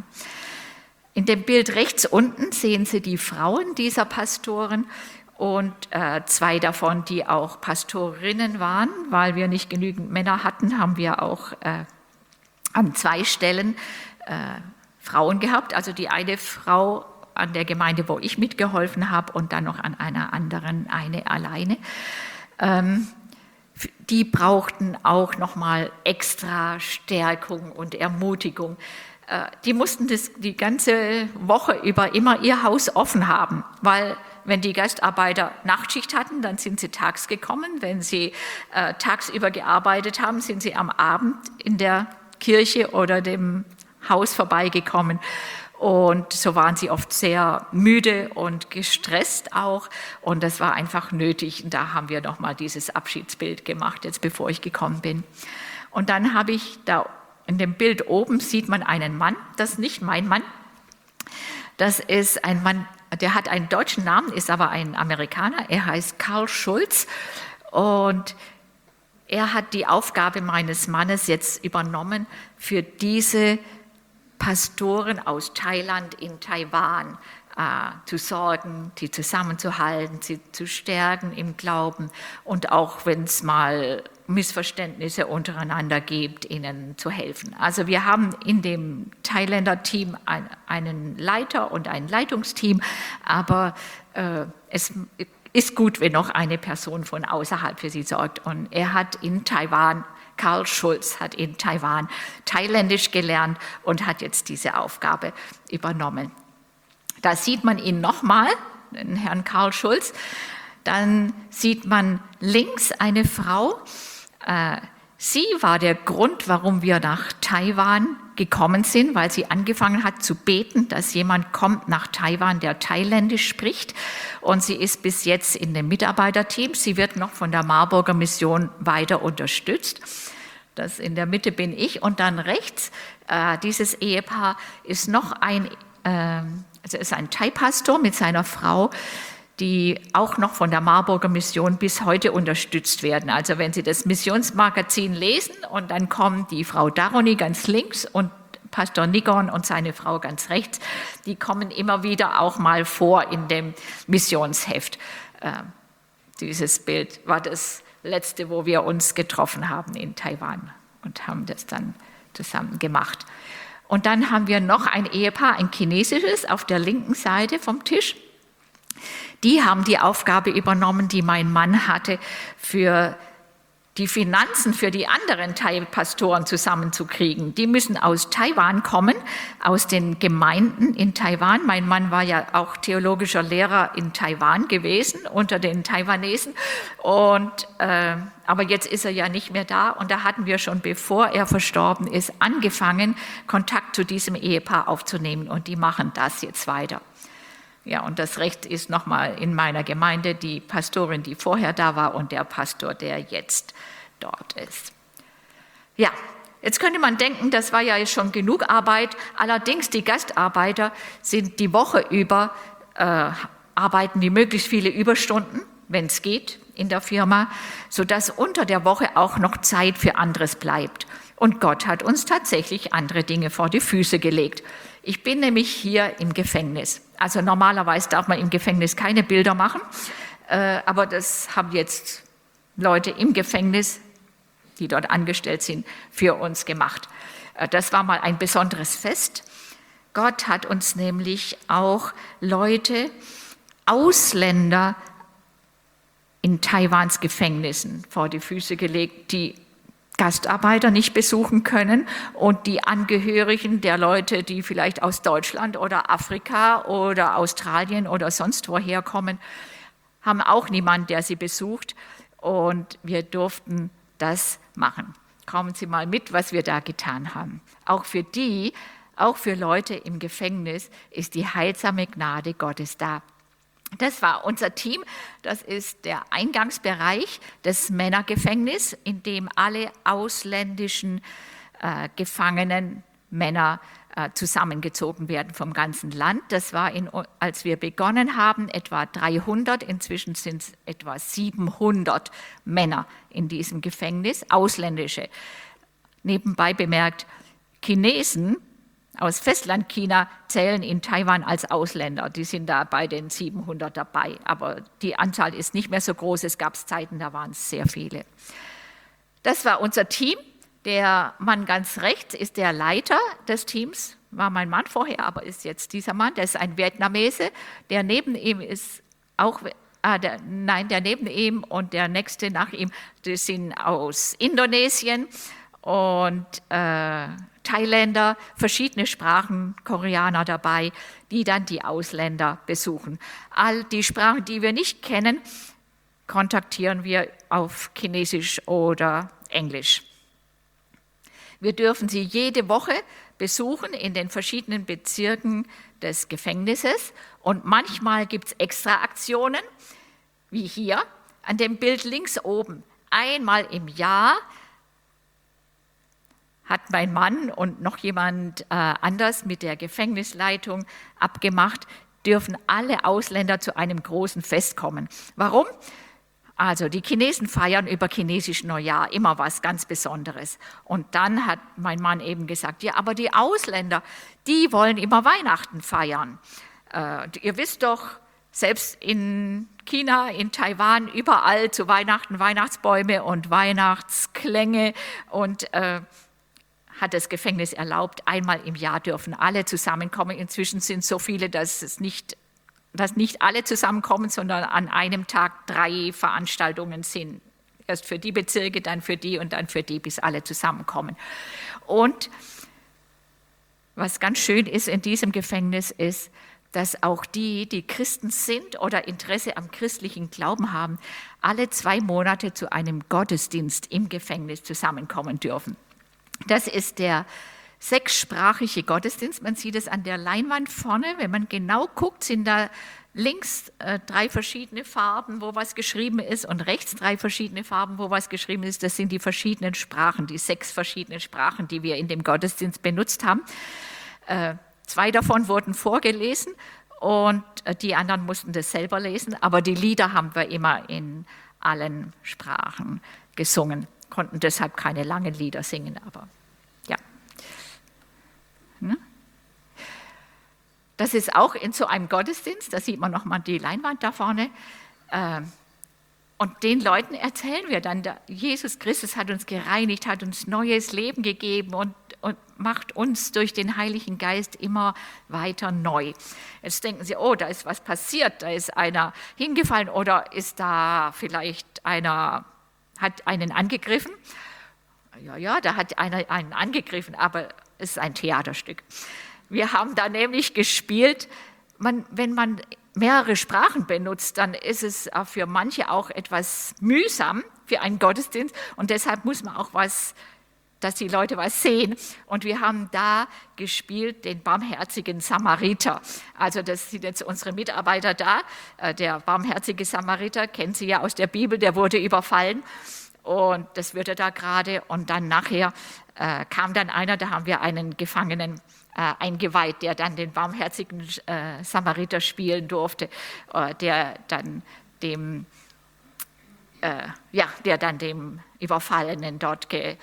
Speaker 2: In dem Bild rechts unten sehen Sie die Frauen dieser Pastoren und äh, zwei davon, die auch Pastorinnen waren, weil wir nicht genügend Männer hatten, haben wir auch äh, an zwei Stellen äh, Frauen gehabt. Also die eine Frau an der Gemeinde, wo ich mitgeholfen habe und dann noch an einer anderen eine alleine. Ähm, die brauchten auch nochmal extra Stärkung und Ermutigung. Äh, die mussten das die ganze Woche über immer ihr Haus offen haben, weil wenn die Gastarbeiter Nachtschicht hatten, dann sind sie tags gekommen. Wenn sie äh, tagsüber gearbeitet haben, sind sie am Abend in der Kirche oder dem Haus vorbeigekommen. Und so waren sie oft sehr müde und gestresst auch. Und das war einfach nötig. Und da haben wir nochmal dieses Abschiedsbild gemacht, jetzt bevor ich gekommen bin. Und dann habe ich da in dem Bild oben sieht man einen Mann. Das ist nicht mein Mann. Das ist ein Mann, der hat einen deutschen Namen, ist aber ein Amerikaner. Er heißt Karl Schulz und er hat die Aufgabe meines Mannes jetzt übernommen, für diese Pastoren aus Thailand in Taiwan äh, zu sorgen, die zusammenzuhalten, sie zu stärken im Glauben und auch wenn es mal Missverständnisse untereinander gibt, ihnen zu helfen. Also wir haben in dem Thailänder-Team ein, einen Leiter und ein Leitungsteam, aber äh, es ist gut, wenn noch eine Person von außerhalb für sie sorgt. Und er hat in Taiwan, Karl Schulz hat in Taiwan Thailändisch gelernt und hat jetzt diese Aufgabe übernommen. Da sieht man ihn nochmal, den Herrn Karl Schulz. Dann sieht man links eine Frau. Sie war der Grund, warum wir nach Taiwan gekommen sind, weil sie angefangen hat zu beten, dass jemand kommt nach Taiwan, der Thailändisch spricht. Und sie ist bis jetzt in dem Mitarbeiterteam. Sie wird noch von der Marburger Mission weiter unterstützt. Das in der Mitte bin ich. Und dann rechts, äh, dieses Ehepaar ist noch ein, äh, also ist ein Thai-Pastor mit seiner Frau, die auch noch von der Marburger Mission bis heute unterstützt werden. Also wenn Sie das Missionsmagazin lesen und dann kommt die Frau Daroni ganz links und Pastor Nigon und seine Frau ganz rechts, die kommen immer wieder auch mal vor in dem Missionsheft. Äh, dieses Bild war das letzte, wo wir uns getroffen haben in Taiwan und haben das dann zusammen gemacht. Und dann haben wir noch ein Ehepaar, ein chinesisches, auf der linken Seite vom Tisch. Die haben die Aufgabe übernommen, die mein Mann hatte, für die Finanzen für die anderen Thai-Pastoren zusammenzukriegen. Die müssen aus Taiwan kommen, aus den Gemeinden in Taiwan. Mein Mann war ja auch theologischer Lehrer in Taiwan gewesen, unter den Taiwanesen. Und, äh, aber jetzt ist er ja nicht mehr da. Und da hatten wir schon, bevor er verstorben ist, angefangen, Kontakt zu diesem Ehepaar aufzunehmen. Und die machen das jetzt weiter. Ja, und das Recht ist nochmal in meiner Gemeinde die Pastorin, die vorher da war und der Pastor, der jetzt dort ist. Ja, jetzt könnte man denken, das war ja schon genug Arbeit. Allerdings die Gastarbeiter sind die Woche über, äh, arbeiten die möglichst viele Überstunden, wenn es geht, in der Firma, sodass unter der Woche auch noch Zeit für anderes bleibt. Und Gott hat uns tatsächlich andere Dinge vor die Füße gelegt. Ich bin nämlich hier im Gefängnis. Also normalerweise darf man im Gefängnis keine Bilder machen, äh, aber das haben jetzt Leute im Gefängnis, die dort angestellt sind, für uns gemacht. Äh, das war mal ein besonderes Fest. Gott hat uns nämlich auch Leute, Ausländer in Taiwans Gefängnissen vor die Füße gelegt, die Gastarbeiter nicht besuchen können und die Angehörigen der Leute, die vielleicht aus Deutschland oder Afrika oder Australien oder sonst woher kommen, haben auch niemanden, der sie besucht, und wir durften das machen. Kommen Sie mal mit, was wir da getan haben. Auch für die, auch für Leute im Gefängnis ist die heilsame Gnade Gottes da. Das war unser Team. Das ist der Eingangsbereich des Männergefängnisses, in dem alle ausländischen äh, Gefangenen Männer äh, zusammengezogen werden vom ganzen Land. Das war, in, als wir begonnen haben, etwa dreihundert. Inzwischen sind es etwa siebenhundert Männer in diesem Gefängnis, ausländische. Nebenbei bemerkt, Chinesen aus Festlandchina zählen in Taiwan als Ausländer. Die sind da bei den siebenhundert dabei. Aber die Anzahl ist nicht mehr so groß. Es gab Zeiten, da waren es sehr viele. Das war unser Team. Der Mann ganz rechts ist der Leiter des Teams. War mein Mann vorher, aber ist jetzt dieser Mann. Der ist ein Vietnamese. Der neben ihm ist auch... Ah, der, nein, der neben ihm und der nächste nach ihm, die sind aus Indonesien und äh, Thailänder, verschiedene Sprachen, Koreaner dabei, die dann die Ausländer besuchen. All die Sprachen, die wir nicht kennen, kontaktieren wir auf Chinesisch oder Englisch. Wir dürfen sie jede Woche besuchen in den verschiedenen Bezirken des Gefängnisses, und manchmal gibt es extra Aktionen, wie hier an dem Bild links oben. Einmal im Jahr hat mein Mann und noch jemand äh, anders mit der Gefängnisleitung abgemacht, dürfen alle Ausländer zu einem großen Fest kommen. Warum? Also die Chinesen feiern über chinesisch Neujahr immer was ganz Besonderes. Und dann hat mein Mann eben gesagt, ja, aber die Ausländer, die wollen immer Weihnachten feiern. Äh, ihr wisst doch, selbst in China, in Taiwan, überall zu Weihnachten Weihnachtsbäume und Weihnachtsklänge, und äh, hat das Gefängnis erlaubt, einmal im Jahr dürfen alle zusammenkommen. Inzwischen sind es so viele, dass es nicht, dass nicht alle zusammenkommen, sondern an einem Tag drei Veranstaltungen sind. Erst für die Bezirke, dann für die und dann für die, bis alle zusammenkommen. Und was ganz schön ist in diesem Gefängnis ist, dass auch die, die Christen sind oder Interesse am christlichen Glauben haben, alle zwei Monate zu einem Gottesdienst im Gefängnis zusammenkommen dürfen. Das ist der sechssprachige Gottesdienst. Man sieht es an der Leinwand vorne. Wenn man genau guckt, sind da links äh, drei verschiedene Farben, wo was geschrieben ist, und rechts drei verschiedene Farben, wo was geschrieben ist. Das sind die verschiedenen Sprachen, die sechs verschiedenen Sprachen, die wir in dem Gottesdienst benutzt haben. Äh, zwei davon wurden vorgelesen und äh, die anderen mussten das selber lesen. Aber die Lieder haben wir immer in allen Sprachen gesungen. Konnten deshalb keine langen Lieder singen, aber ja. Das ist auch in so einem Gottesdienst, da sieht man nochmal die Leinwand da vorne. Und den Leuten erzählen wir dann, Jesus Christus hat uns gereinigt, hat uns neues Leben gegeben und, und macht uns durch den Heiligen Geist immer weiter neu. Jetzt denken Sie, oh, da ist was passiert, da ist einer hingefallen oder ist da vielleicht einer... hat einen angegriffen. Ja, ja, da hat einer einen angegriffen, aber es ist ein Theaterstück. Wir haben da nämlich gespielt, man, wenn man mehrere Sprachen benutzt, dann ist es für manche auch etwas mühsam für einen Gottesdienst, und deshalb muss man auch was, dass die Leute was sehen. Und wir haben da gespielt den barmherzigen Samariter. Also das sind jetzt unsere Mitarbeiter da. Der barmherzige Samariter, kennen Sie ja aus der Bibel, der wurde überfallen. Und das wird er da gerade. Und dann nachher äh, kam dann einer, da haben wir einen Gefangenen äh, eingeweiht, der dann den barmherzigen äh, Samariter spielen durfte, äh, der dann dem, äh, ja, der dann dem Überfallenen dort ge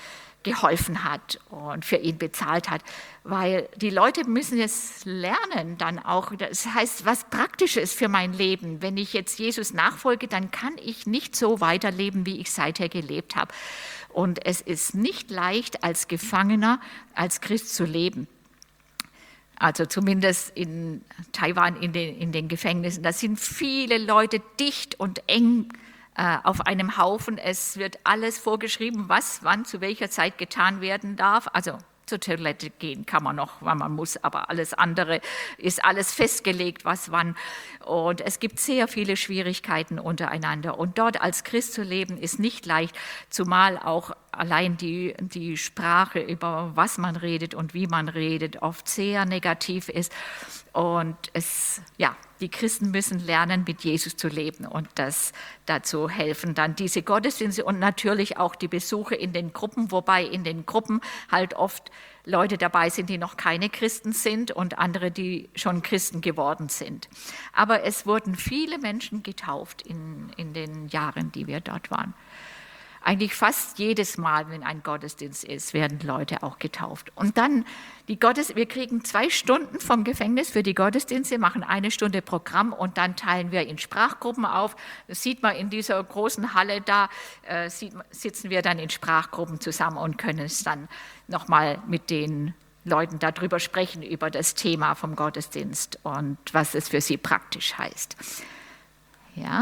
Speaker 2: geholfen hat und für ihn bezahlt hat, weil die Leute müssen es lernen dann auch, das heißt, was Praktisches für mein Leben. Wenn ich jetzt Jesus nachfolge, dann kann ich nicht so weiterleben, wie ich seither gelebt habe. Und es ist nicht leicht, als Gefangener, als Christ zu leben. Also zumindest in Taiwan, in den, in den Gefängnissen. Da sind viele Leute dicht und eng äh, auf einem Haufen. Es wird alles vorgeschrieben, was wann zu welcher Zeit getan werden darf. Also zur Toilette gehen kann man noch, weil man muss, aber alles andere ist alles festgelegt, was wann. Und es gibt sehr viele Schwierigkeiten untereinander. Und dort als Christ zu leben, ist nicht leicht, zumal auch allein die, die Sprache, über was man redet und wie man redet, oft sehr negativ ist. Und es, ja, die Christen müssen lernen, mit Jesus zu leben und das dazu helfen dann diese Gottesdienste und natürlich auch die Besuche in den Gruppen, wobei in den Gruppen halt oft Leute dabei sind, die noch keine Christen sind und andere, die schon Christen geworden sind. Aber es wurden viele Menschen getauft in, in den Jahren, die wir dort waren. Eigentlich fast jedes Mal, wenn ein Gottesdienst ist, werden Leute auch getauft. Und dann, die Gottes, wir kriegen zwei Stunden vom Gefängnis für die Gottesdienste, machen eine Stunde Programm und dann teilen wir in Sprachgruppen auf. Das sieht man in dieser großen Halle, da äh, sieht, sitzen wir dann in Sprachgruppen zusammen und können es dann nochmal mit den Leuten darüber sprechen, über das Thema vom Gottesdienst und was es für sie praktisch heißt. Ja.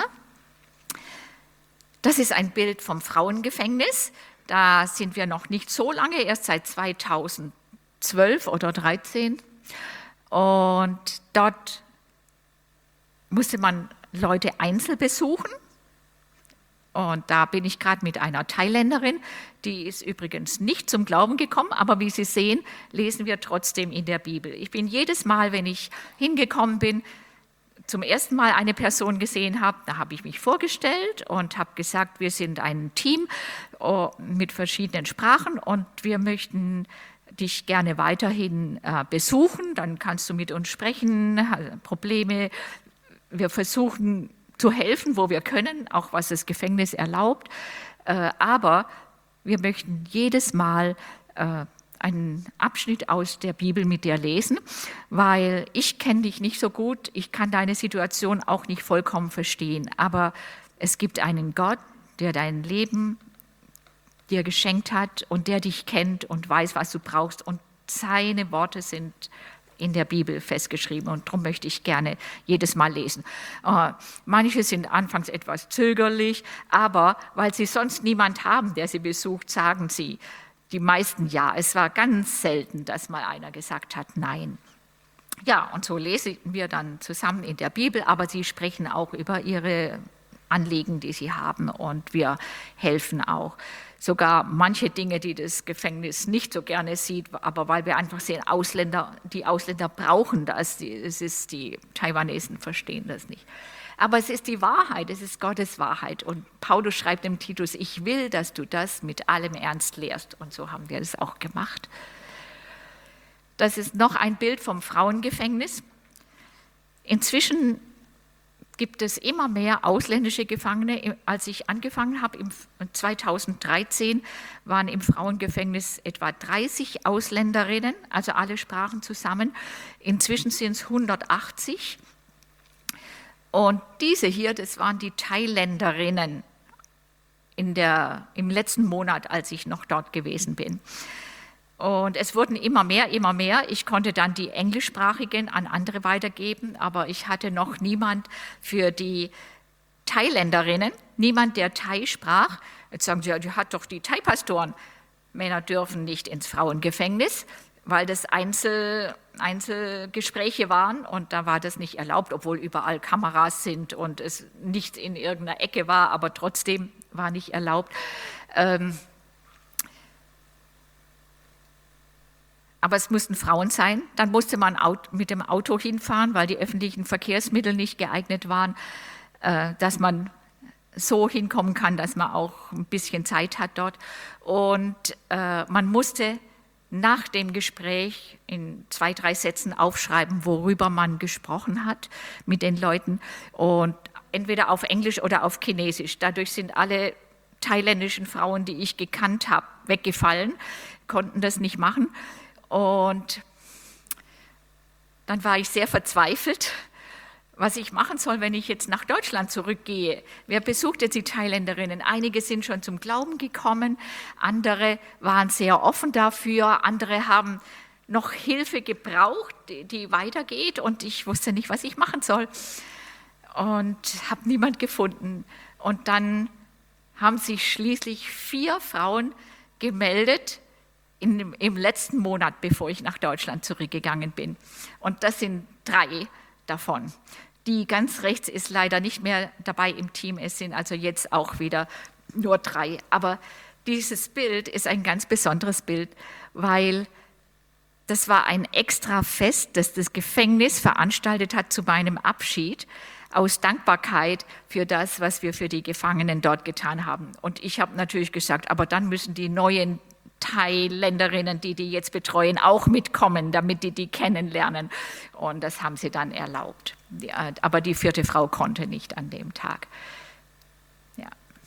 Speaker 2: Das ist ein Bild vom Frauengefängnis. Da sind wir noch nicht so lange, erst seit zweitausendzwölf oder dreizehn. Und dort musste man Leute einzeln besuchen. Und da bin ich gerade mit einer Thailänderin, die ist übrigens nicht zum Glauben gekommen, aber wie Sie sehen, lesen wir trotzdem in der Bibel. Ich bin jedes Mal, wenn ich hingekommen bin, zum ersten Mal eine Person gesehen habe, da habe ich mich vorgestellt und habe gesagt, wir sind ein Team mit verschiedenen Sprachen und wir möchten dich gerne weiterhin besuchen. Dann kannst du mit uns sprechen, Probleme. Wir versuchen zu helfen, wo wir können, auch was das Gefängnis erlaubt. Aber wir möchten jedes Mal einen Abschnitt aus der Bibel mit dir lesen, weil ich kenne dich nicht so gut, ich kann deine Situation auch nicht vollkommen verstehen, aber es gibt einen Gott, der dein Leben dir geschenkt hat und der dich kennt und weiß, was du brauchst und seine Worte sind in der Bibel festgeschrieben und darum möchte ich gerne jedes Mal lesen. Äh, manche sind anfangs etwas zögerlich, aber weil sie sonst niemand haben, der sie besucht, sagen sie, die meisten ja. Es war ganz selten, dass mal einer gesagt hat, nein. Ja, und so lesen wir dann zusammen in der Bibel, aber sie sprechen auch über ihre Anliegen, die sie haben und wir helfen auch. Sogar manche Dinge, die das Gefängnis nicht so gerne sieht, aber weil wir einfach sehen, Ausländer, die Ausländer brauchen das, es ist, die Taiwanesen verstehen das nicht. Aber es ist die Wahrheit, es ist Gottes Wahrheit. Und Paulus schreibt dem Titus, ich will, dass du das mit allem Ernst lehrst. Und so haben wir das auch gemacht. Das ist noch ein Bild vom Frauengefängnis. Inzwischen gibt es immer mehr ausländische Gefangene. Als ich angefangen habe, im zweitausenddreizehn waren im Frauengefängnis etwa dreißig Ausländerinnen, also alle Sprachen zusammen. Inzwischen sind es hundertachtzig. Und diese hier, das waren die Thailänderinnen in der, im letzten Monat, als ich noch dort gewesen bin. Und es wurden immer mehr, immer mehr. Ich konnte dann die englischsprachigen an andere weitergeben, aber ich hatte noch niemand für die Thailänderinnen, niemand, der Thai sprach. Jetzt sagen sie, ja, die hat doch die Thai-Pastoren. Männer dürfen nicht ins Frauengefängnis, weil das Einzel, Einzelgespräche waren und da war das nicht erlaubt, obwohl überall Kameras sind und es nicht in irgendeiner Ecke war, aber trotzdem war nicht erlaubt. Ähm aber es mussten Frauen sein. Dann musste man mit dem Auto hinfahren, weil die öffentlichen Verkehrsmittel nicht geeignet waren, äh, dass man so hinkommen kann, dass man auch ein bisschen Zeit hat dort. Und äh, man musste nach dem Gespräch in zwei, drei Sätzen aufschreiben, worüber man gesprochen hat mit den Leuten und entweder auf Englisch oder auf Chinesisch. Dadurch sind alle thailändischen Frauen, die ich gekannt habe, weggefallen, konnten das nicht machen. Und dann war ich sehr verzweifelt, was ich machen soll, wenn ich jetzt nach Deutschland zurückgehe. Wer besucht jetzt die Thailänderinnen? Einige sind schon zum Glauben gekommen, andere waren sehr offen dafür, andere haben noch Hilfe gebraucht, die, die weitergeht, und ich wusste nicht, was ich machen soll und habe niemand gefunden. Und dann haben sich schließlich vier Frauen gemeldet in, im letzten Monat, bevor ich nach Deutschland zurückgegangen bin. Und das sind drei davon. Die ganz rechts ist leider nicht mehr dabei im Team, es sind also jetzt auch wieder nur drei. Aber dieses Bild ist ein ganz besonderes Bild, weil das war ein extra Fest, das das Gefängnis veranstaltet hat zu meinem Abschied, aus Dankbarkeit für das, was wir für die Gefangenen dort getan haben. Und ich habe natürlich gesagt, aber dann müssen die neuen Thailänderinnen, die die jetzt betreuen, auch mitkommen, damit die die kennenlernen. Und das haben sie dann erlaubt. Aber die vierte Frau konnte nicht an dem Tag. Ja.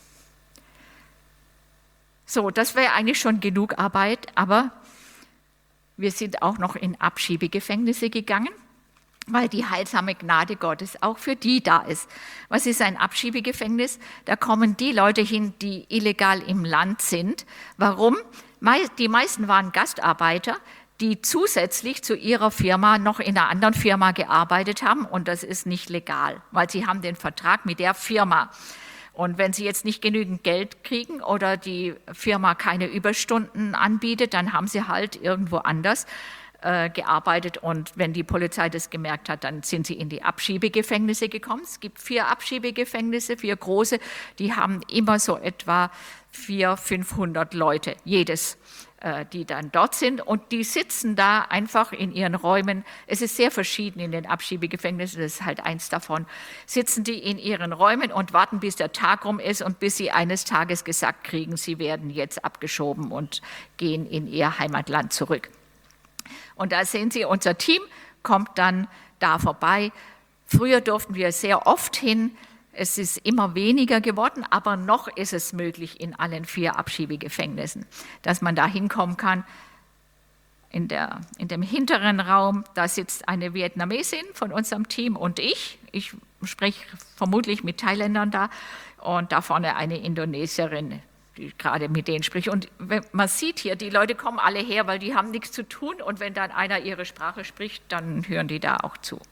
Speaker 2: So, das wäre eigentlich schon genug Arbeit, aber wir sind auch noch in Abschiebegefängnisse gegangen, weil die heilsame Gnade Gottes auch für die da ist. Was ist ein Abschiebegefängnis? Da kommen die Leute hin, die illegal im Land sind. Warum? Die meisten waren Gastarbeiter, die zusätzlich zu ihrer Firma noch in einer anderen Firma gearbeitet haben, und das ist nicht legal, weil sie haben den Vertrag mit der Firma. Und wenn sie jetzt nicht genügend Geld kriegen oder die Firma keine Überstunden anbietet, dann haben sie halt irgendwo anders äh, gearbeitet. Und wenn die Polizei das gemerkt hat, dann sind sie in die Abschiebegefängnisse gekommen. Es gibt vier Abschiebegefängnisse, vier große, die haben immer so etwa vierhundert, fünfhundert Leute, jedes, äh, die dann dort sind. Und die sitzen da einfach in ihren Räumen. Es ist sehr verschieden in den Abschiebegefängnissen, das ist halt eins davon. Sitzen die in ihren Räumen und warten, bis der Tag rum ist und bis sie eines Tages gesagt kriegen, sie werden jetzt abgeschoben und gehen in ihr Heimatland zurück. Und da sehen Sie, unser Team kommt dann da vorbei. Früher durften wir sehr oft hin. Es ist immer weniger geworden, aber noch ist es möglich in allen vier Abschiebegefängnissen, dass man da hinkommen kann. In, der, in dem hinteren Raum, da sitzt eine Vietnamesin von unserem Team und ich. Ich spreche vermutlich mit Thailändern da. Und da vorne eine Indonesierin, die gerade mit denen spricht. Und man sieht hier, die Leute kommen alle her, weil die haben nichts zu tun. Und wenn dann einer ihre Sprache spricht, dann hören die da auch zu.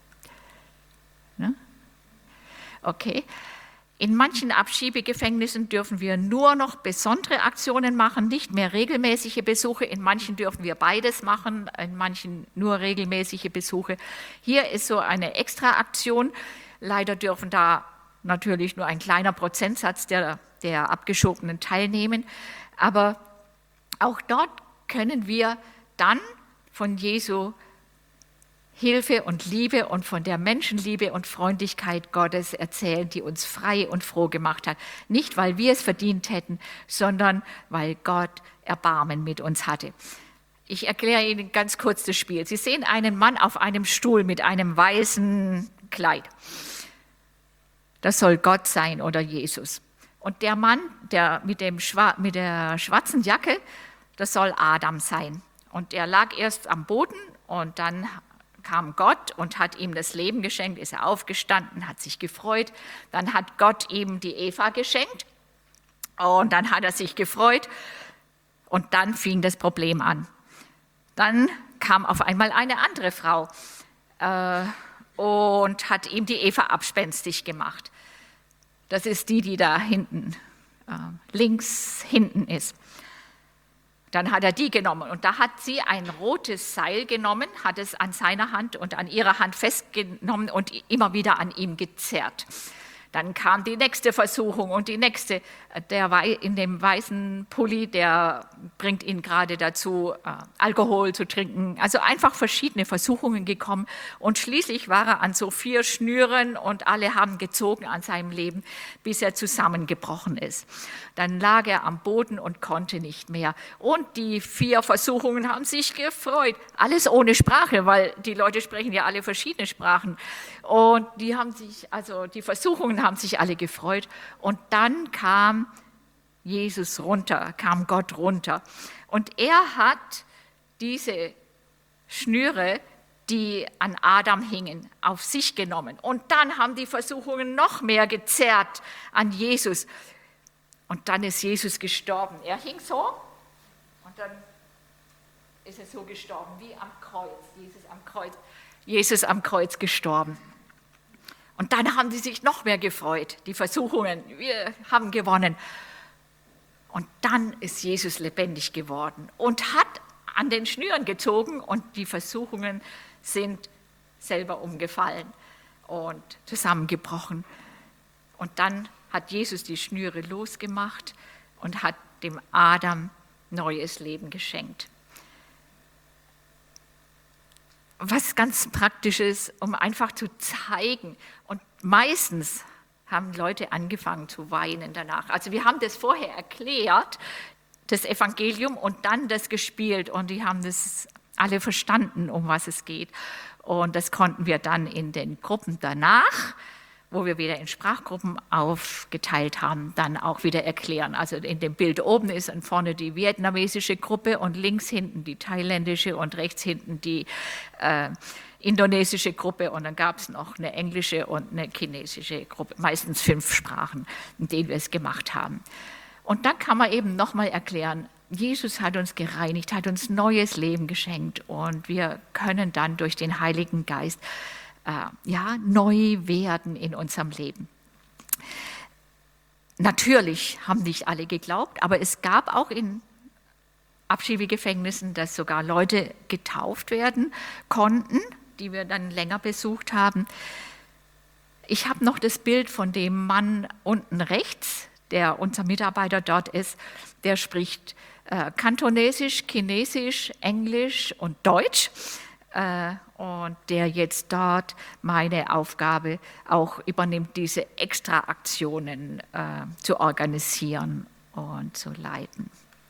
Speaker 2: Ne? Okay. In manchen Abschiebegefängnissen dürfen wir nur noch besondere Aktionen machen, nicht mehr regelmäßige Besuche. In manchen dürfen wir beides machen, in manchen nur regelmäßige Besuche. Hier ist so eine Extraaktion. Leider dürfen da natürlich nur ein kleiner Prozentsatz der, der Abgeschobenen teilnehmen. Aber auch dort können wir dann von Jesu Hilfe und Liebe und von der Menschenliebe und Freundlichkeit Gottes erzählen, die uns frei und froh gemacht hat. Nicht, weil wir es verdient hätten, sondern weil Gott Erbarmen mit uns hatte. Ich erkläre Ihnen ganz kurz das Spiel. Sie sehen einen Mann auf einem Stuhl mit einem weißen Kleid. Das soll Gott sein oder Jesus. Und der Mann, der mit, dem Schwa- mit der schwarzen Jacke, das soll Adam sein. Und er lag erst am Boden und dann kam Gott und hat ihm das Leben geschenkt, ist er aufgestanden, hat sich gefreut. Dann hat Gott ihm die Eva geschenkt und dann hat er sich gefreut und dann fing das Problem an. Dann kam auf einmal eine andere Frau äh, und hat ihm die Eva abspenstig gemacht. Das ist die, die da hinten, äh, links hinten ist. Dann hat er die genommen und da hat sie ein rotes Seil genommen, hat es an seiner Hand und an ihrer Hand festgenommen und immer wieder an ihm gezerrt. Dann kam die nächste Versuchung und die nächste. Der in dem weißen Pulli, der bringt ihn gerade dazu, Alkohol zu trinken. Also einfach verschiedene Versuchungen gekommen. Und schließlich war er an so vier Schnüren und alle haben gezogen an seinem Leben, bis er zusammengebrochen ist. Dann lag er am Boden und konnte nicht mehr. Und die vier Versuchungen haben sich gefreut. Alles ohne Sprache, weil die Leute sprechen ja alle verschiedene Sprachen. Und die haben sich, also die Versuchungen haben sich alle gefreut. Und dann kam Jesus runter, kam Gott runter. Und er hat diese Schnüre, die an Adam hingen, auf sich genommen. Und dann haben die Versuchungen noch mehr gezerrt an Jesus. Und dann ist Jesus gestorben. Er hing so und dann ist er so gestorben, wie am Kreuz. Jesus am Kreuz, Jesus am Kreuz gestorben. Und dann haben die sich noch mehr gefreut, die Versuchungen. Wir haben gewonnen. Und dann ist Jesus lebendig geworden und hat an den Schnüren gezogen und die Versuchungen sind selber umgefallen und zusammengebrochen. Und dann hat Jesus die Schnüre losgemacht und hat dem Adam neues Leben geschenkt. Was ganz Praktisches, um einfach zu zeigen. Und meistens haben Leute angefangen zu weinen danach. Also wir haben das vorher erklärt, das Evangelium, und dann das gespielt. Und die haben das alle verstanden, um was es geht. Und das konnten wir dann in den Gruppen danach, wo wir wieder in Sprachgruppen aufgeteilt haben, dann auch wieder erklären. Also in dem Bild oben ist dann vorne die vietnamesische Gruppe und links hinten die thailändische und rechts hinten die äh, indonesische Gruppe. Und dann gab es noch eine englische und eine chinesische Gruppe, meistens fünf Sprachen, in denen wir es gemacht haben. Und dann kann man eben nochmal erklären, Jesus hat uns gereinigt, hat uns neues Leben geschenkt und wir können dann durch den Heiligen Geist äh, ja, neu werden in unserem Leben. Natürlich haben nicht alle geglaubt, aber es gab auch in Abschiebegefängnissen, dass sogar Leute getauft werden konnten, die wir dann länger besucht haben. Ich habe noch das Bild von dem Mann unten rechts, der unser Mitarbeiter dort ist, der spricht äh, Kantonesisch, Chinesisch, Englisch und Deutsch äh, und der jetzt dort meine Aufgabe auch übernimmt, diese Extraaktionen äh, zu organisieren und zu leiten.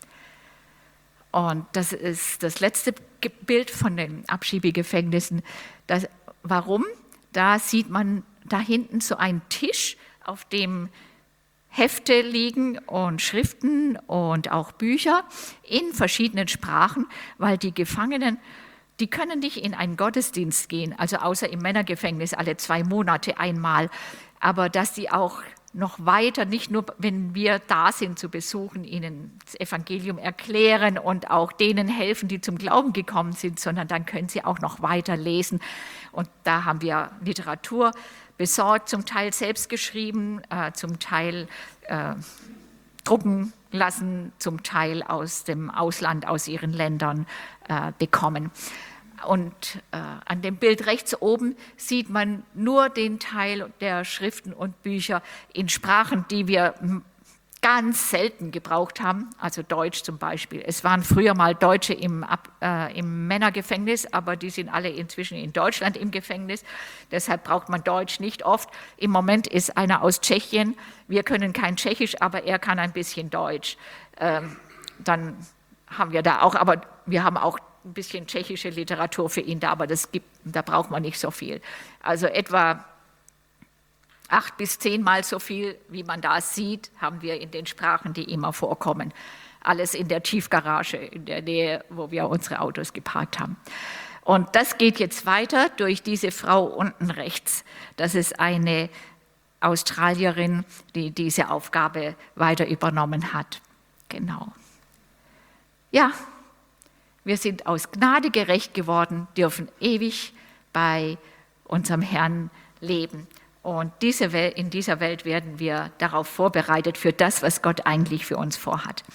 Speaker 2: Und das ist das letzte Bild von den Abschiebegefängnissen. Das, warum? Da sieht man da hinten so einen Tisch, auf dem Hefte liegen und Schriften und auch Bücher in verschiedenen Sprachen, weil die Gefangenen, die können nicht in einen Gottesdienst gehen, also außer im Männergefängnis alle zwei Monate einmal, aber dass die auch noch weiter, nicht nur, wenn wir da sind zu besuchen, ihnen das Evangelium erklären und auch denen helfen, die zum Glauben gekommen sind, sondern dann können sie auch noch weiter lesen. Und da haben wir Literatur besorgt, zum Teil selbst geschrieben, äh, zum Teil äh, drucken lassen, zum Teil aus dem Ausland, aus ihren Ländern äh, bekommen. Und äh, an dem Bild rechts oben sieht man nur den Teil der Schriften und Bücher in Sprachen, die wir ganz selten gebraucht haben, also Deutsch zum Beispiel. Es waren früher mal Deutsche im, äh, im Männergefängnis, aber die sind alle inzwischen in Deutschland im Gefängnis. Deshalb braucht man Deutsch nicht oft. Im Moment ist einer aus Tschechien. Wir können kein Tschechisch, aber er kann ein bisschen Deutsch. Ähm, dann haben wir da auch, aber wir haben auch ein bisschen tschechische Literatur für ihn da, aber das gibt, da braucht man nicht so viel. Also etwa acht bis zehnmal so viel, wie man da sieht, haben wir in den Sprachen, die immer vorkommen. Alles in der Tiefgarage, in der Nähe, wo wir unsere Autos geparkt haben. Und das geht jetzt weiter durch diese Frau unten rechts. Das ist eine Australierin, die diese Aufgabe weiter übernommen hat. Genau. Ja, wir sind aus Gnade gerecht geworden, dürfen ewig bei unserem Herrn leben. Und diese Welt, in dieser Welt werden wir darauf vorbereitet für das, was Gott eigentlich für uns vorhat.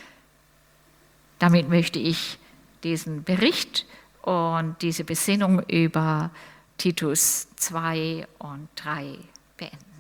Speaker 2: Damit möchte ich diesen Bericht und diese Besinnung über Titus zwei und drei beenden.